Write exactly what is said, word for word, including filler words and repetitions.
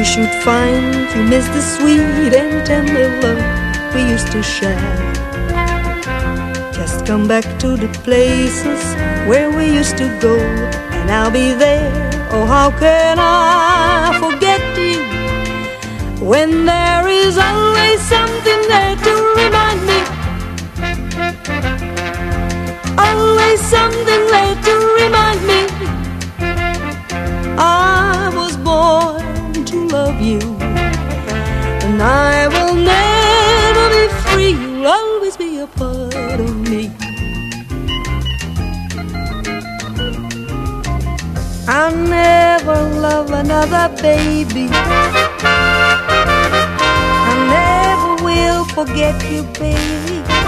you should find you miss the sweet and tender love we used to share. Just come back to the places where we used to go, and I'll be there. Oh, how can I forget you when there is always something there to remind me? Always something there to remind me I was born to love you, and I will never be free. You'll always be a part of me. I'll never love another baby. I never will forget you, baby.